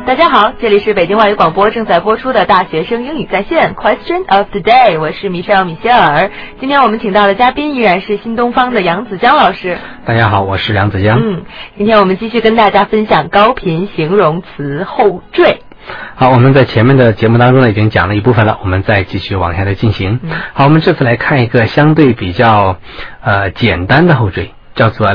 大家好，这里是北京外语广播正在播出的大学生英语在线 Question of the Day， 我是米歇尔。今天我们请到的嘉宾依然是新东方的杨子江老师。 大家好，我是杨子江。 今天我们继续跟大家分享高频形容词后缀。 好，我们在前面的节目当中呢已经讲了一部分了，我们再继续往下的进行。好，我们这次来看一个相对比较简单的后缀，叫做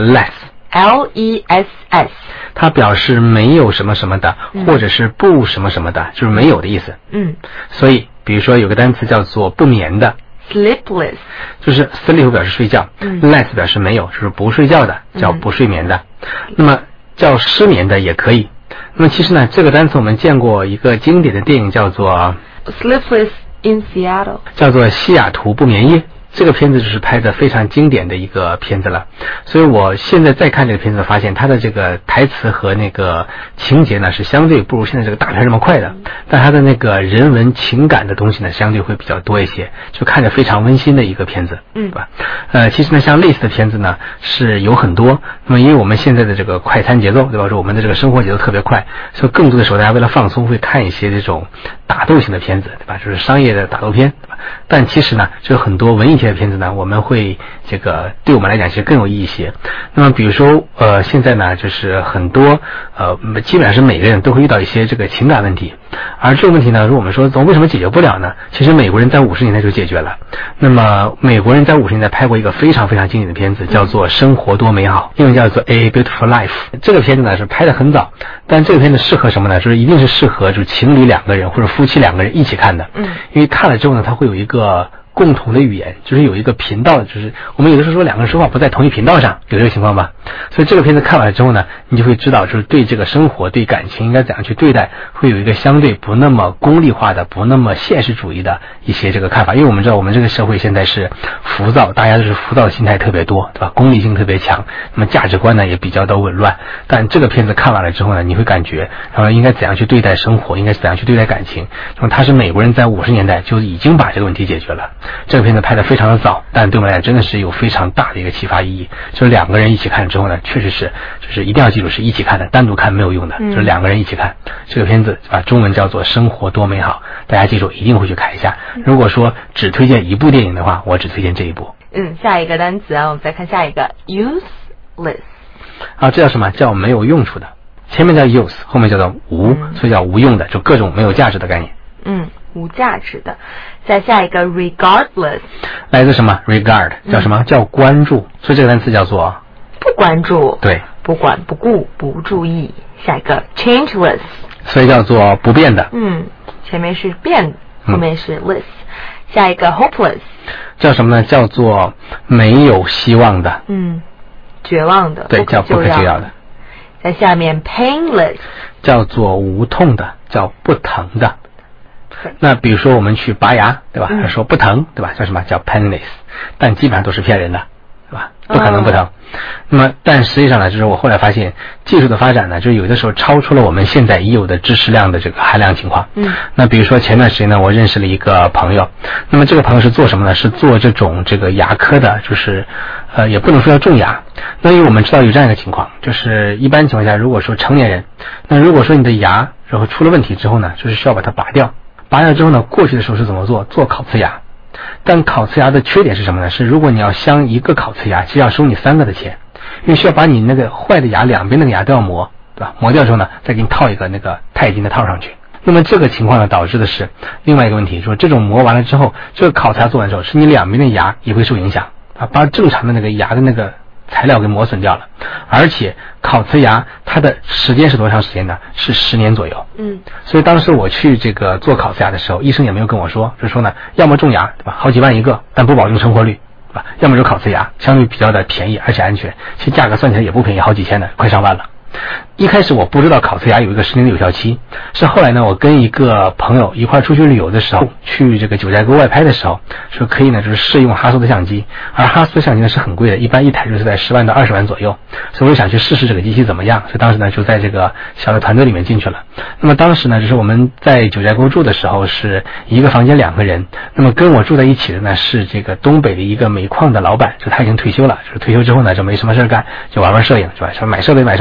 less。L-E-S-S， 它表示没有什么什么的，或者是不什么什么的，就是没有的意思。所以比如说有个单词叫做不眠的 sleepless， 就是 sleep 表示睡觉，less 表示没有，就是不睡觉的，叫不睡眠的。那么叫失眠的也可以。那么其实呢，这个单词我们见过一个经典的电影叫做 Sleepless in Seattle， 叫做西雅图不眠夜。这个片子就是拍的非常经典的一个片子了，所以我现在再看这个片子，发现它的这个台词和那个情节呢是相对不如现在这个大片这么快的，但它的那个人文情感的东西呢相对会比较多一些，就看着非常温馨的一个片子，对吧？其实呢，像类似的片子呢是有很多。那么因为我们现在的这个快餐节奏，对吧？说我们的这个生活节奏特别快，所以更多的时候大家为了放松会看一些这种打斗型的片子，对吧？就是商业的打斗片，对吧？但其实呢，就很多文艺的片子呢，我们会这个对我们来讲其实更有意义一些。那么比如说现在呢，就是很多基本上是每个人都会遇到一些这个情感问题，而这个问题呢，如果我们说为什么解决不了呢？其实美国人在50年代就解决了。那么美国人在50年代拍过一个非常非常经典的片子，叫做《生活多美好》，英文叫做 A Beautiful Life。这个片子呢是拍得很早，但这个片子适合什么呢？就是一定是适合就是情侣两个人或者夫妻两个人一起看的。因为看了之后呢，它会有一个共同的语言，就是有一个频道，就是我们有的时候说两个人说话不在同一频道上，有这个情况吧。所以这个片子看完了之后呢，你就会知道就是对这个生活对感情应该怎样去对待，会有一个相对不那么功利化的不那么现实主义的一些这个看法。因为我们知道我们这个社会现在是浮躁，大家都是浮躁的心态特别多，对吧？功利性特别强，那么价值观呢也比较的紊乱。但这个片子看完了之后呢，你会感觉然后应该怎样去对待生活，应该怎样去对待感情。那么他是美国人在50年代就已经把这个问题解决了。这个片子拍得非常的早，但对我们来讲真的是有非常大的一个启发意义。就是两个人一起看之后呢，确实是就是一定要记住是一起看的，单独看没有用的，就是两个人一起看。这个片子中文叫做《生活多美好》，大家记住一定会去看一下。如果说只推荐一部电影的话，我只推荐这一部。 下一个单词啊，我们再看下一个 useless。 这叫什么？叫没有用处的。前面叫 use， 后面叫做无，所以叫无用的，就各种没有价值的概念。 无价值的。再下一个 regardless， 来自什么 regard， 叫什么？叫关注。所以这个单词叫做不关注， 对， 不管不顾不注意。下一个 changeless， 所以叫做不变的。 前面是变，后面是 less。下一个 hopeless， 叫什么呢？叫做没有希望的。 绝望的， 对，叫不可救药的。 在下面 painless， 叫做无痛的，叫不疼的。那比如说我们去拔牙，对吧？说不疼，对吧？叫什么？叫 painless， 但基本上都是骗人的，对吧？不可能不疼。那么但实际上呢，就是我后来发现技术的发展呢，就是有的时候超出了我们现在已有的知识量的这个含量情况。那比如说前段时间呢，我认识了一个朋友，那么这个朋友是做什么呢？是做这种这个牙科的，就是也不能说叫种牙。那因为我们知道有这样一个情况，就是一般情况下，如果说成年人，那如果说你的牙然后出了问题之后呢，就是需要把它拔掉。拔掉之后呢，过去的时候是怎么做？做烤瓷牙。但烤瓷牙的缺点是什么呢？是如果你要镶一个烤瓷牙，其实要收你3个的钱，因为需要把你那个坏的牙两边那个牙都要磨，对吧？磨掉之后呢，再给你套一个那个钛金的套上去。那么这个情况呢，导致的是另外一个问题，说这种磨完了之后，这个烤瓷牙做完之后，是你两边的牙也会受影响把正常的那个牙的那个材料给磨损掉了。而且烤瓷牙它的时间是多长时间呢？是10年左右。所以当时我去这个做烤瓷牙的时候，医生也没有跟我说，就是说呢，要么种牙，对吧？好几万一个，但不保证成活率，对吧？要么就烤瓷牙，相对比较的便宜而且安全，其实价格算起来也不便宜，好几千的，快上万了。一开始我不知道烤瓷牙有一个10年的有效期，是后来呢，我跟一个朋友一块出去旅游的时候，去这个九寨沟外拍的时候，说可以呢，就是试用哈苏的相机，而哈苏的相机呢是很贵的，一般一台就是在10万到20万左右，所以我就想去试试这个机器怎么样，所以当时呢就在这个小的团队里面进去了。那么当时呢，就是我们在九寨沟住的时候是一个房间2个人，那么跟我住在一起的呢是这个东北的一个煤矿的老板，就他已经退休了，就是退休之后呢就没什么事干，就玩玩摄影，是吧？买设备买什么设备呢？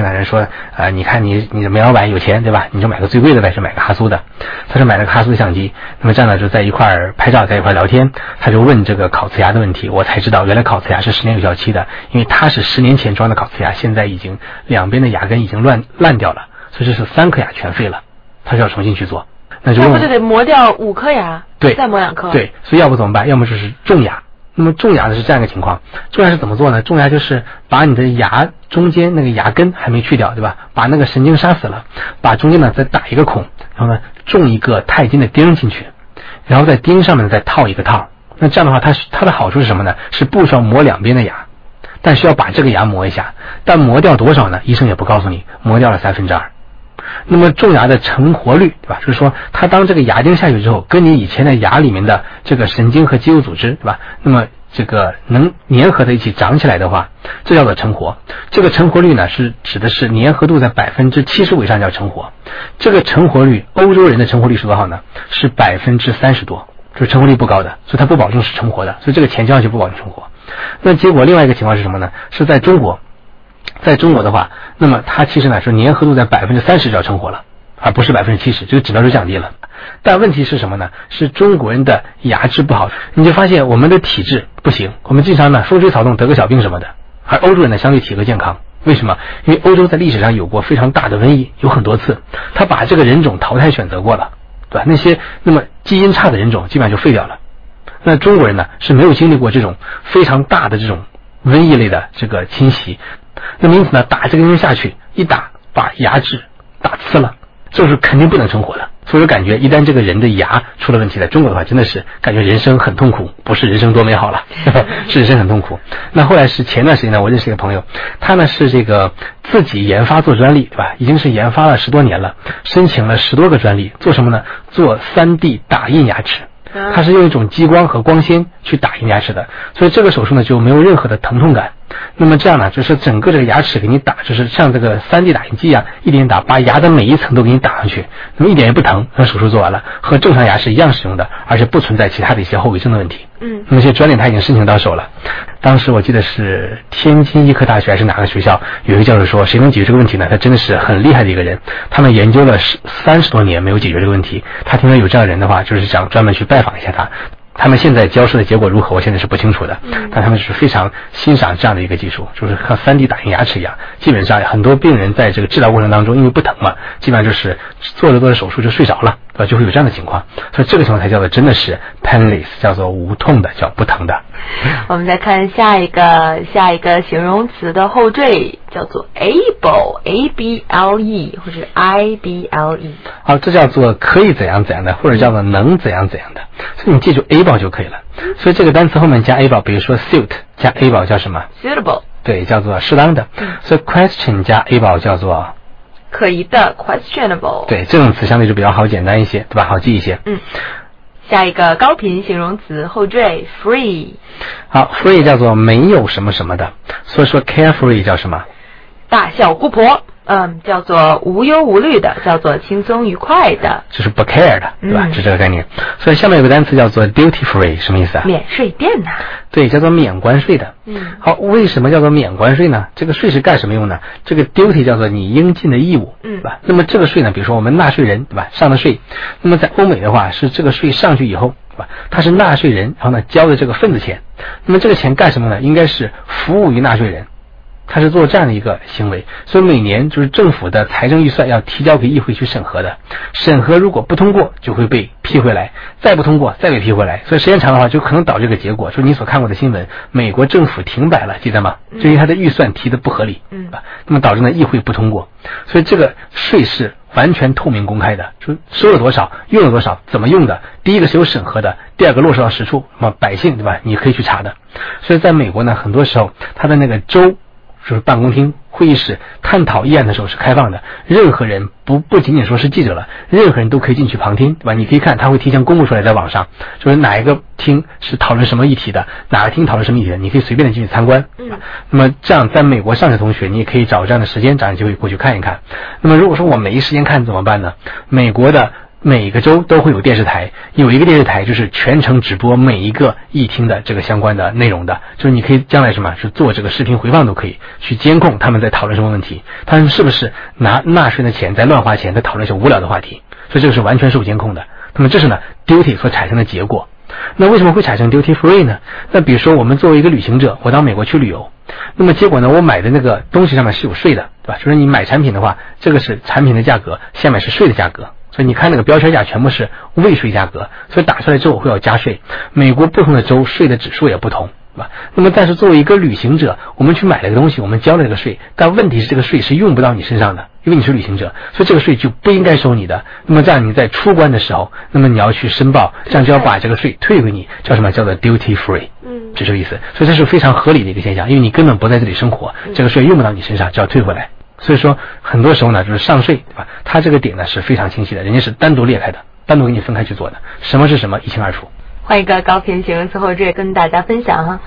的人说，你看你的煤老板有钱对吧？你就买个最贵的呗，是买个哈苏的。他就买了个哈苏的相机，那么这样呢就在一块儿拍照，在一块儿聊天，他就问这个烤瓷牙的问题，我才知道原来烤瓷牙是10年有效期的，因为他是10年前装的烤瓷牙，现在已经两边的牙根已经烂掉了，所以这是3颗牙全废了，他就要重新去做。那不就得磨掉5颗牙， 对， 再磨2颗。 对，所以要不怎么办？要么就是种牙。那么种牙的是这样一个情况，种牙是怎么做呢？种牙就是把你的牙中间那个牙根还没去掉，对吧？把那个神经杀死了，把中间呢再打一个孔，然后呢种一个钛金的钉进去，然后在钉上面再套一个套。那这样的话，它的好处是什么呢？是不需要磨两边的牙，但需要把这个牙磨一下。但磨掉多少呢？医生也不告诉你，磨掉了2/3。那么种牙的成活率，对吧？就是说它当这个牙钉下去之后，跟你以前的牙里面的这个神经和肌肉组织，对吧？那么这个能粘合在一起长起来的话，这叫做成活。这个成活率呢，是指的是粘合度在75%以上叫成活。这个成活率，欧洲人的成活率是多少呢？是30%多，就是成活率不高的，所以它不保证是成活的，所以这个钱交上去不保证成活。那结果另外一个情况是什么呢？是在中国。在中国的话，那么它其实呢是粘合度在30%就要成活了，而不是70%，这个指标就降低了。但问题是什么呢？是中国人的牙质不好，你就发现我们的体质不行，我们经常呢风吹草动得个小病什么的，而欧洲人呢相对体格健康。为什么？因为欧洲在历史上有过非常大的瘟疫，有很多次，他把这个人种淘汰选择过了，对吧？那些那么基因差的人种基本上就废掉了。那中国人呢是没有经历过这种非常大的这种瘟疫类的这个侵袭。那么因此呢，打这个针下去，一打把牙齿打刺了，这是肯定不能成活的。所以我感觉一旦这个人的牙出了问题，在中国的话真的是感觉人生很痛苦，不是人生多美好了是人生很痛苦。那后来是前段时间呢，我认识一个朋友，他呢是这个自己研发做专利，对吧？已经是研发了10多年了，申请了10多个专利，做什么呢？做3D 打印牙齿。它是用一种激光和光纤去打印牙齿的，所以这个手术呢就没有任何的疼痛感。那么这样呢，就是整个这个牙齿给你打，就是像这个3D 打印机一样，一点打，把牙的每一层都给你打上去，那么一点也不疼。那手术做完了，和正常牙齿一样使用的，而且不存在其他的一些后遗症的问题。那么这些专利他已经申请到手了。当时我记得是天津医科大学还是哪个学校，有一个教授说，谁能解决这个问题呢？他真的是很厉害的一个人。他们研究了30多年没有解决这个问题。他听说有这样的人的话，就是想专门去拜访一下他。他们现在交涉的结果如何，我现在是不清楚的，但他们是非常欣赏这样的一个技术，就是和3D 打印牙齿一样。基本上很多病人在这个治疗过程当中，因为不疼嘛，基本上就是做着手术就睡着了，对吧？就会有这样的情况，所以这个情况才叫做真的是 painless， 叫做无痛的，叫不疼的。 我们再看下一个形容词的后缀，叫做 able A-B-L-E 或者 I-B-L-E。 好，这叫做可以怎样怎样的，或者叫做能怎样怎样的。所以你记住 able 就可以了。所以这个单词后面加 able， 比如说 suit 加 able 叫什么 ？suitable。 对，叫做适当的。所以 question 加 able 叫做可疑的 questionable。 对，这种词相对就比较好简单一些，对吧？好记一些。 下一个高频形容词后缀 free。 好 ，free 叫做没有什么什么的，所以说 carefree 叫什么？ 大笑姑婆。叫做无忧无虑的，叫做轻松愉快的， 就是不 care 的，对吧？是这个概念。所以下面有个单词叫做 duty free， 什么意思啊？ 免税店呐。 对，叫做免关税的。好，为什么叫做免关税呢？这个税是干什么用呢？这个 duty 叫做你应尽的义务，对吧？那么这个税呢，比如说我们纳税人，对吧？上的税，那么在欧美的话是这个税上去以后，对吧？他是纳税人，然后呢交的这个份子钱，那么这个钱干什么呢？应该是服务于纳税人。他是做这样的一个行为，所以每年就是政府的财政预算要提交给议会去审核的，审核如果不通过就会被批回来，再不通过再被批回来，所以时间长的话就可能导致这个结果，就是你所看过的新闻，美国政府停摆了，记得吗？就因为他的预算提的不合理，那么导致呢议会不通过，所以这个税是完全透明公开的，说收了多少，用了多少，怎么用的，第一个是有审核的，第二个落实到实处，那么百姓对吧，你可以去查的。所以在美国呢，很多时候他的那个州就是办公厅、会议室探讨议案的时候是开放的，任何人不仅仅说是记者了，任何人都可以进去旁听，对吧？你可以看，他会提前公布出来在网上，就是哪一个厅是讨论什么议题的，哪个厅讨论什么议题的，你可以随便的进去参观。那么这样在美国上学同学，你也可以找这样的时间，找机会过去看一看。那么如果说我没时间看怎么办呢？美国的每一个州都会有电视台，有一个电视台就是全程直播每一个议厅的这个相关的内容的，就是你可以将来什么是做这个视频回放都可以去监控他们在讨论什么问题，他们是不是拿纳税人的钱在乱花钱，在讨论一些无聊的话题，所以这个是完全受监控的。那么这是呢 duty 所产生的结果。那为什么会产生 duty free 呢？那比如说我们作为一个旅行者，我到美国去旅游，那么结果呢，我买的那个东西上面是有税的，对吧？就是你买产品的话，这个是产品的价格，下面是税的价格，所以你看那个标签价全部是未税价格，所以打出来之后会要加税。美国不同的州税的指数也不同，对吧？那么但是作为一个旅行者，我们去买了个东西，我们交了这个税，但问题是这个税是用不到你身上的，因为你是旅行者，所以这个税就不应该收你的。那么这样你在出关的时候，那么你要去申报，这样就要把这个税退给你，叫什么？叫做 duty free。这是个意思。所以这是非常合理的一个现象，因为你根本不在这里生活，这个税用不到你身上，就要退回来。所以说很多时候呢，就是上税，对吧？它这个点呢是非常清晰的，人家是单独裂开的，单独给你分开去做的，什么是什么一清二楚。 换一个高频形容词后缀跟大家分享哈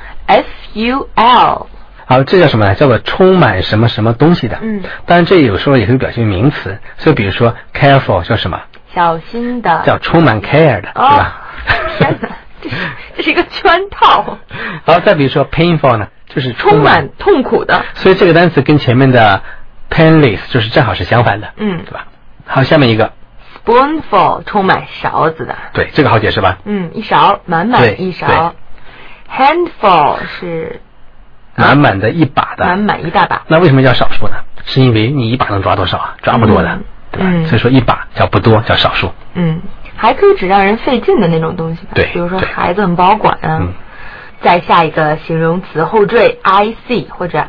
，full。 好，这叫什么呢？叫做充满什么什么东西的。当然这有时候也可以表现名词，所以比如说 careful 叫什么？ 小心的。 叫充满 care 的，对吧？ 天哪，这是一个圈套。 好，再比如说 painful 呢，就是充满痛苦的。 所以这个单词跟前面的 painless 就是正好是相反的，对吧？好，下面一个 spoonful 充满勺子的。 对，这个好解释吧？ 一勺，满满一勺。handful 是满满的一把的， 满满一大把。 那为什么叫少数呢？是因为你一把能抓多少啊？抓不多的，对吧？所以说一把叫不多，叫少数。 还可以指让人费劲的那种东西吧， 对， 比如说孩子很保管啊。再下一个形容词后缀 ic 或者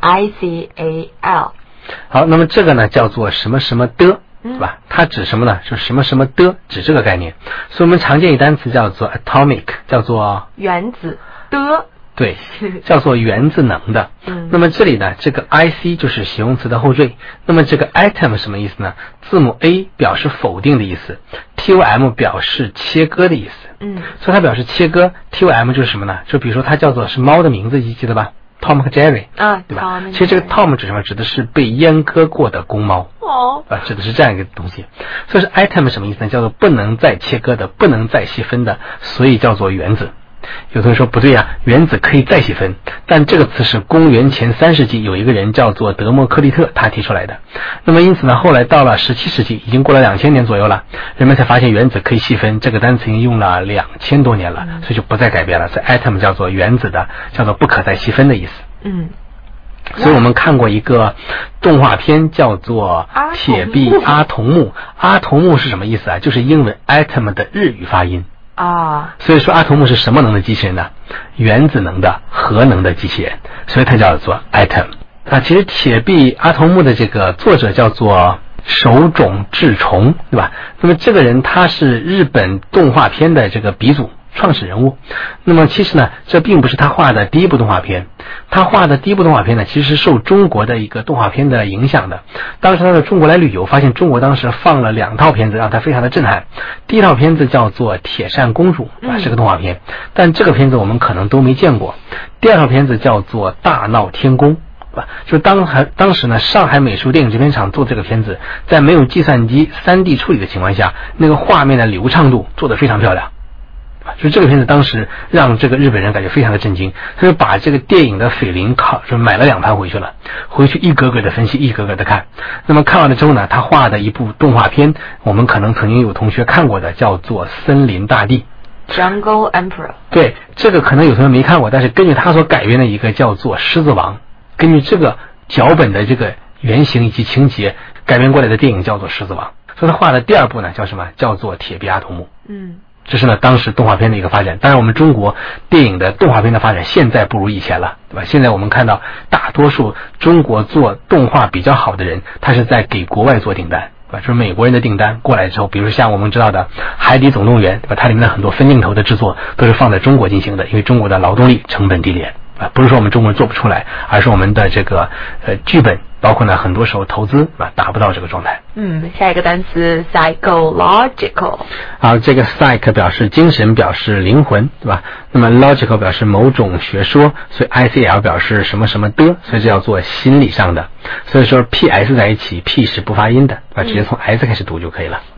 ical。 好，那么这个呢叫做什么什么的，对吧？它指什么呢？就是什么什么的，指这个概念。所以我们常见一单词叫做 atomic， 叫做原子的。 对，叫做原子能的。那么这里呢，这个 IC 就是形容词的后缀。那么这个 atom 什么意思呢？字母 A 表示否定的意思 ，TOM 表示切割的意思。所以它表示切割 ，TOM 就是什么呢？就比如说它叫做是猫的名字，你记得吧 ？Tom 和 Jerry 啊，对吧？其实这个 Tom 指什么？指的是被阉割过的公猫。指的是这样一个东西。所以是 atom 什么意思呢？叫做不能再切割的，不能再细分的，所以叫做原子。有同学说不对啊，原子可以再细分，但这个词是公元前3世纪有一个人叫做德谟克利特他提出来的。那么因此呢，后来到了17世纪，已经过了2000年左右了，人们才发现原子可以细分，这个单词已经用了2000多年了，所以就不再改变了。所以 atom 叫做原子的，叫做不可再细分的意思。所以我们看过一个动画片叫做铁臂阿童木。阿童木是什么意思啊？就是英文 atom 的日语发音。所以说阿童木是什么能的机器人呢？原子能的核能的机器人，所以它叫做 atom。其实铁臂阿童木的这个作者叫做手冢治虫，对吧？那么这个人他是日本动画片的这个鼻祖创始人物。那么其实呢，这并不是他画的第一部动画片，他画的第一部动画片呢，其实是受中国的一个动画片的影响的。当时他到中国来旅游，发现中国当时放了2套片子，让他非常的震撼。第一套片子叫做《铁扇公主》，是个动画片，但这个片子我们可能都没见过。第二套片子叫做《大闹天宫》。就当时呢，上海美术电影制片厂做这个片子，在没有计算机 3D 处理的情况下，那个画面的流畅度做得非常漂亮。就这个片子当时让这个日本人感觉非常的震惊，他就把这个电影的菲林就买了2盘回去了，回去一个个的分析，一个个的看。那么看完了之后呢，他画的一部动画片，我们可能曾经有同学看过的，叫做《森林大帝》。 Jungle Emperor。对， 这个可能有同学没看过，但是根据他所改编的一个叫做《狮子王》，根据这个脚本的这个原型以及情节改编过来的电影叫做《狮子王》。所以他画的第2部呢叫什么？叫做《铁臂阿童木》。这是呢当时动画片的一个发展。当然我们中国电影的动画片的发展现在不如以前了，对吧？现在我们看到大多数中国做动画比较好的人，他是在给国外做订单，对吧？就是美国人的订单过来之后，比如像我们知道的《海底总动员》，对吧？它里面的很多分镜头的制作都是放在中国进行的，因为中国的劳动力成本低廉。不是说我们中国人做不出来，而是我们的这个剧本，包括呢很多时候投资达不到这个状态。 下一个单词 psychological。 好，这个 psych 表示精神，表示灵魂，对吧？那么 logical 表示某种学说，所以 ICL 表示什么什么的，所以这叫做心理上的。所以说 PS 在一起 P 是不发音的，直接从 S 开始读就可以了。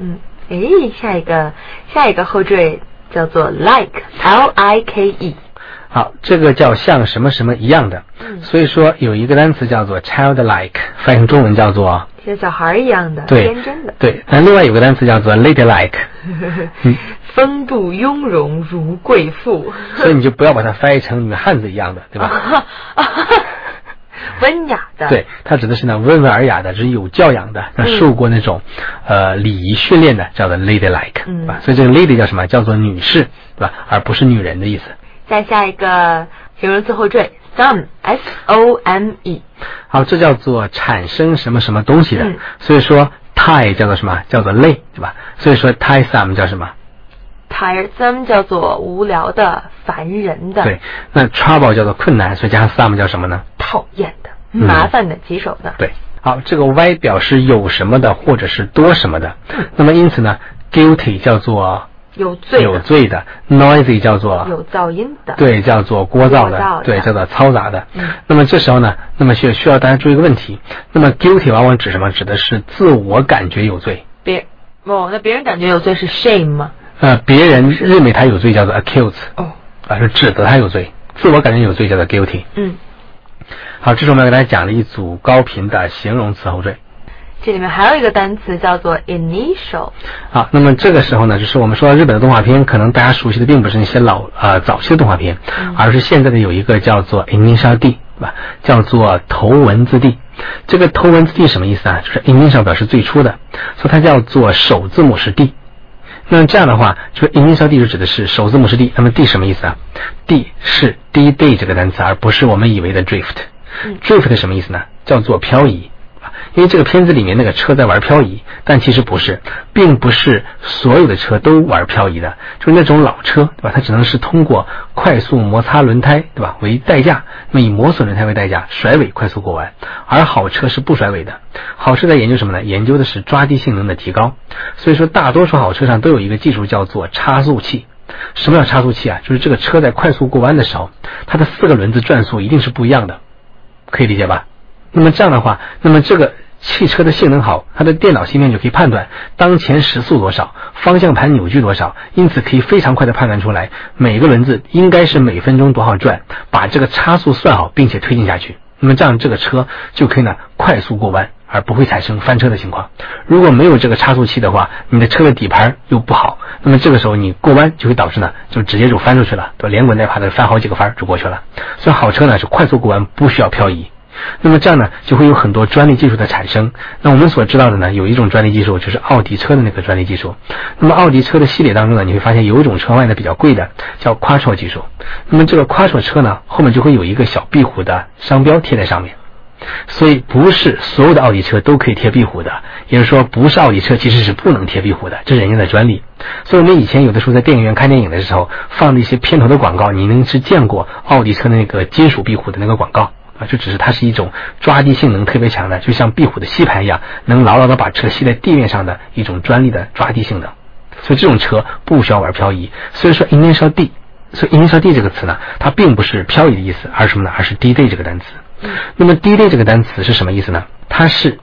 下一个后缀叫做 like，L-I-K-E。 好，这个叫像什么什么一样的。所以说有一个单词叫做 childlike， 翻译成中文叫做像小孩一样的， 对， 天真的。 对，那另外有个单词叫做 ladylike， 风度雍容如贵妇。 所以你就不要把它翻译成女汉子一样的，对吧？ 温雅的。对， 它指的是呢温文尔雅的，是有教养的，受过那种礼仪训练的，叫做 ladylike，对吧？所以这个 lady 叫什么？叫做女士，对吧？而不是女人的意思。 再下一个形容词后缀 some，S-O-M-E。好， 这叫做产生什么什么东西的。所以说 tie 叫做什么？叫做累，对吧？所以说 tiresome 叫什么 ？tiresome 叫做无聊的、烦人的。 对，那 trouble 叫做困难，所以加上 some 叫什么呢？ 讨厌的、麻烦的、棘手的。 对，好，这个 y 表示有什么的或者是多什么的。那么因此呢 guilty 叫做有罪的 noisy 叫做有噪音的， 对，叫做聒噪的，对，叫做嘈杂的。那么这时候呢，那么需要大家注意一个问题，那么 guilty 往往指什么？指的是自我感觉有罪。 那别人感觉有罪是 shame 吗？ 别人认为他有罪叫做 accuse， 是指责他有罪，自我感觉有罪叫做 guilty。好，这是我们要给大家讲的一组高频的形容词后缀。 这里面还有一个单词叫做 initial。 好，那么这个时候呢，就是我们说日本的动画片，可能大家熟悉的并不是那些早期的动画片，而是现在的有一个叫做 initial D， 对吧？叫做头文字 D。这个头文字 D 什么意思啊？就是 initial 表示最初的，所以它叫做首字母是 D。那这样的话，这个 initial D 就指的是首字母是 D。那么 D 什么意思啊？ D 是 D-Day 这个单词，而不是我们以为的 drift。drift 什么意思呢？叫做漂移。因为这个片子里面那个车在玩漂移，但其实不是，并不是所有的车都玩漂移的，就是那种老车，对吧？它只能是通过快速摩擦轮胎，对吧？为代价，那么以磨损轮胎为代价，甩尾快速过弯。而好车是不甩尾的，好车在研究什么呢？研究的是抓地性能的提高。所以说大多数好车上都有一个技术叫做差速器。什么叫差速器啊？就是这个车在快速过弯的时候，它的4个轮子转速一定是不一样的，可以理解吧？那么这样的话，那么这个汽车的性能好，它的电脑芯片就可以判断当前时速多少，方向盘扭矩多少，因此可以非常快的判断出来每个轮子应该是每分钟多少转，把这个差速算好并且推进下去。那么这样这个车就可以呢快速过弯，而不会产生翻车的情况。如果没有这个差速器的话，你的车的底盘又不好，那么这个时候你过弯就会导致呢就直接就翻出去了，对，连滚带爬的翻好几个番就过去了。所以好车呢是快速过弯，不需要漂移。那么这样呢就会有很多专利技术的产生。那我们所知道的呢有一种专利技术就是奥迪车的那个专利技术。那么奥迪车的系列当中呢，你会发现有一种车卖的比较贵的叫 Quattro 技术。那么这个 Quattro 车呢后面就会有一个小壁虎的商标贴在上面，所以不是所有的奥迪车都可以贴壁虎的，也就是说不是奥迪车其实是不能贴壁虎的，这是人家的专利。所以我们以前有的时候在电影院看电影的时候放的一些片头的广告，你能是见过奥迪车的那个金属壁虎的那个广告就只是它是一种抓地性能特别强的，就像壁虎的吸盘一样，能牢牢的把车吸在地面上的一种专利的抓地性能。所以这种车不需要玩漂移。所以说 initial D， 所以 initial D 这个词呢，它并不是漂移的意思，而是什么呢？而是 D-Day 这个单词。那么 D-Day 这个单词是什么意思呢？它是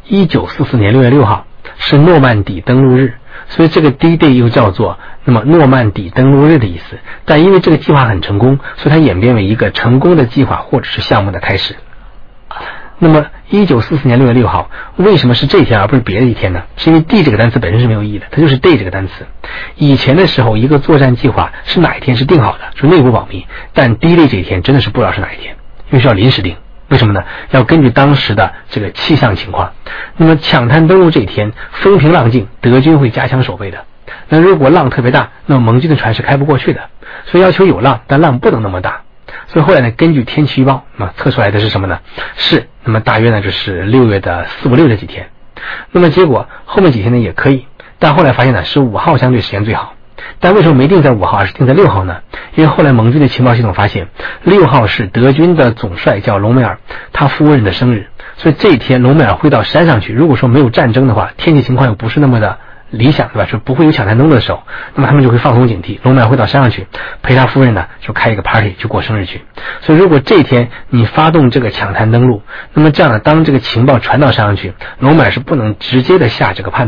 1944年6月6号，是诺曼底登陆日。所以这个 D-Day 又叫做那么诺曼底登陆日的意思。但因为这个计划很成功，所以它演变为一个成功的计划或者是项目的开始。那么1944年6月6号为什么是这一天而不是别的一天呢？是因为 D 这个单词本身是没有意义的，它就是 Day 这个单词。以前的时候一个作战计划是哪一天是定好的，就内部保密，但 D-Day 这一天真的是不知道是哪一天，因为需要临时定。为什么呢？要根据当时的这个气象情况。那么抢滩登陆这一天风平浪静，德军会加强守备的。那如果浪特别大，那么盟军的船是开不过去的，所以要求有浪，但浪不能那么大。所以后来呢，根据天气预报测出来的是什么呢？是那么大约呢就是6月的4、5、6这几天。那么结果后面几天呢也可以，但后来发现呢是5号相对时间最好。但为什么没定在5号而是定在6号呢？因为后来盟军的情报系统发现6号是德军的总帅叫隆美尔他夫人的生日，所以这一天隆美尔会到山上去。如果说没有战争的话，天气情况又不是那么的理想，对吧？就不会有抢滩登陆的时候，那么他们就会放松警惕，隆美尔会到山上去陪他夫人呢就开一个 party 去过生日去。所以如果这一天你发动这个抢滩登陆，那么这样呢当这个情报传到山上去，隆美尔是不能直接的下这个判断的，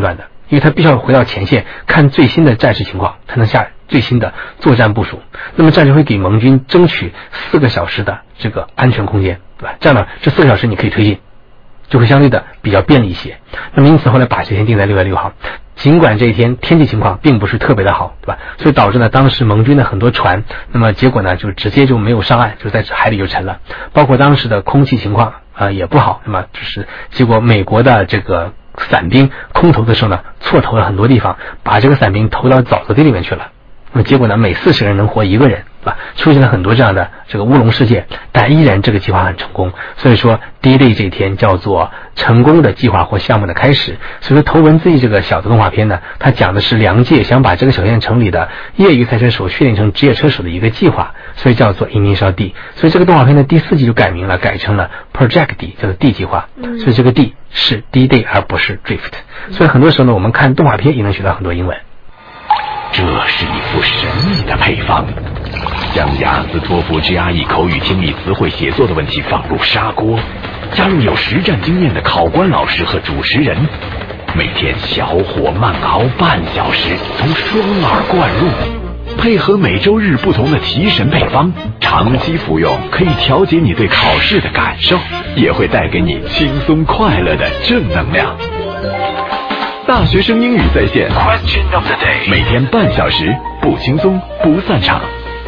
因为他必须要回到前线看最新的战事情况，才能下最新的作战部署。那么这样就会给盟军争取4个小时的这个安全空间，对吧？这样呢，这4个小时你可以推进，就会相对的比较便利一些。那么因此后来把这天定在6月6号，尽管这一天天气情况并不是特别的好，对吧？所以导致呢当时盟军的很多船，那么结果呢就直接就没有上岸，就在海里就沉了。包括当时的空气情况也不好，那么就是结果美国的这个伞兵空投的时候呢，错投了很多地方，把这个伞兵投到沼泽地里面去了。那么结果呢，每40个人能活1个人，对吧？出现了很多这样的这个乌龙事件，但依然这个计划很成功。所以说 D-Day 这一天叫做成功的计划或项目的开始。所以说头文字 E 这个小的动画片呢，它讲的是梁介想把这个小县城里的业余赛车手训练成职业车手的一个计划，所以叫做 Initial D。所以这个动画片的第4季就改名了，改成了 Project D， 叫做 D 计划。所以这个 D 是 D-Day 而不是 Drift。所以很多时候呢，我们看动画片也能学到很多英文。 这是一副神秘的配方，将雅思托福 GRE 口语听力词汇写作的问题放入砂锅，加入有实战经验的考官老师和主持人，每天小火慢熬半小时，从双耳灌入，配合每周日不同的提神配方，长期服用可以调节你对考试的感受，也会带给你轻松快乐的正能量。大学生英语在线 Question of the Day， 每天半小时，不轻松不散场。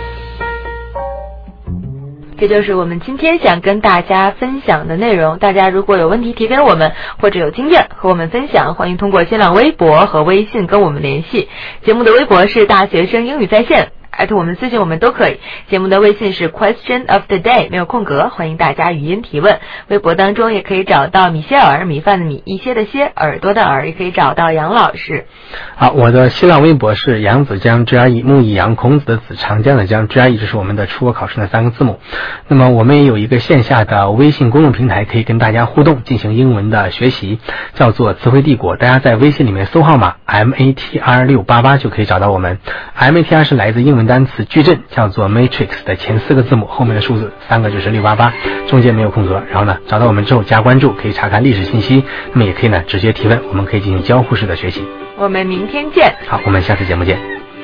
这就是我们今天想跟大家分享的内容。大家如果有问题提给我们，或者有经验和我们分享，欢迎通过新浪微博和微信跟我们联系。节目的微博是大学生英语在线，我们私信我们都可以。节目的微信是 Question of the Day， 没有空格，欢迎大家语音提问。微博当中也可以找到米歇尔，米饭的米，一些的些，耳朵的耳，也可以找到杨老师。 好，我的新浪微博是杨子江 GRE， 木易杨孔子的子长江的江 GRE， 这是我们的出国考试的3个字母。那么我们也有一个线下的微信公众平台，可以跟大家互动进行英文的学习，叫做词汇帝国。大家在微信里面搜号码 MATR688 就可以找到我们。MATR 是来自英文单词矩阵，叫做 Matrix 的前4个字母，后面的数字3个就是688，中间没有空格。然后呢，找到我们之后加关注，可以查看历史信息，那么也可以呢直接提问，我们可以进行交互式的学习。 我们明天见。 好，我们下次节目见。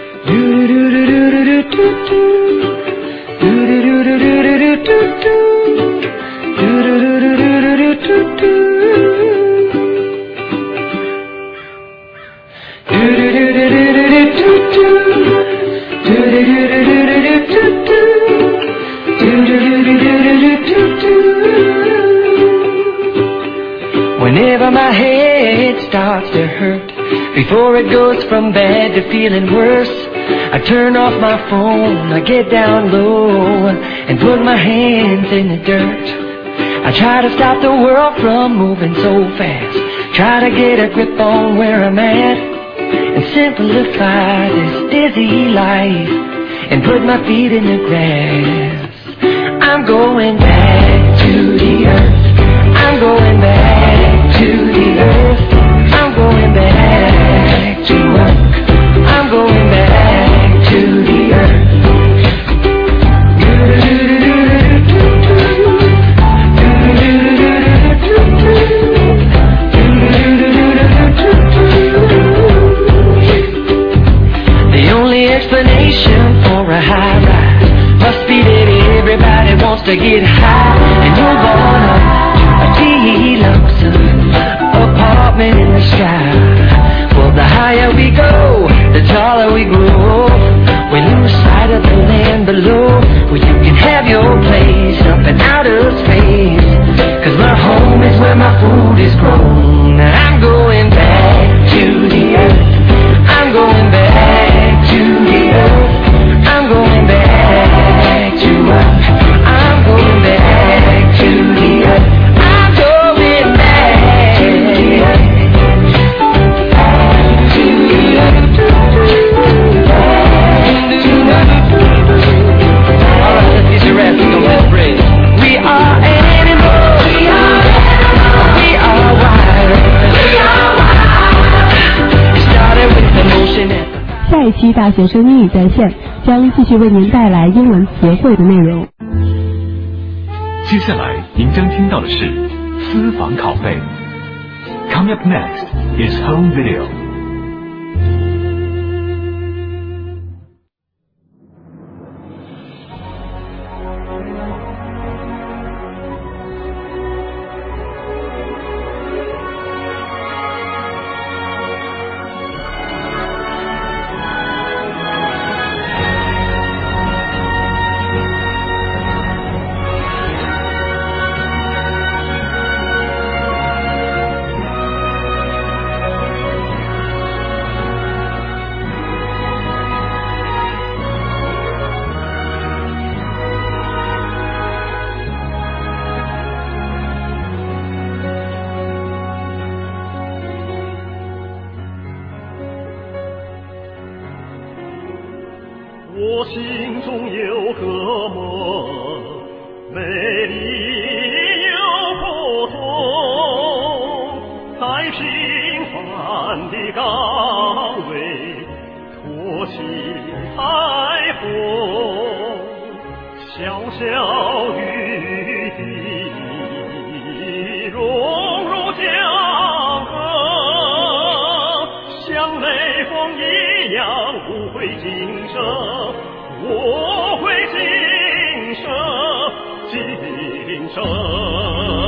Whenever my head starts to hurt, before it goes from bad to feeling worse, I turn off my phone, I get down low and put my hands in the dirt. I try to stop the world from moving so fast, try to get a grip on where I'm at, and simplify this dizzy life and put my feet in the grass. I'm going back to the earth, I'm going back to the earth, I'm going back to work, I'm going back to the earth. The only explanation for a high rise must be that everybody wants to get high and move on up to a deluxe apartment in the sky. Well, the higher we go, the taller we grow. We lose sight of the land below, where you can have your place up in outer space. 'Cause my home is where my food is grown. I'm going back to the earth, I'm going back to the earth, I'm going back to earth, I'm going back to the earth, I'm going back to the earth, to the earth, alright, let's get your rest and go with the bridge. We are animals, we are wild, it started with the motion at the 下一期大学生英语在线将继续为您带来英文词汇的内容。 接下来您将听到的是私房拷贝。Coming up next is home video. 我心中有个梦，美丽又普通，在平凡的岗位托起彩虹，小小雨滴融入江河，像雷锋一样无悔今生，我会今生今生。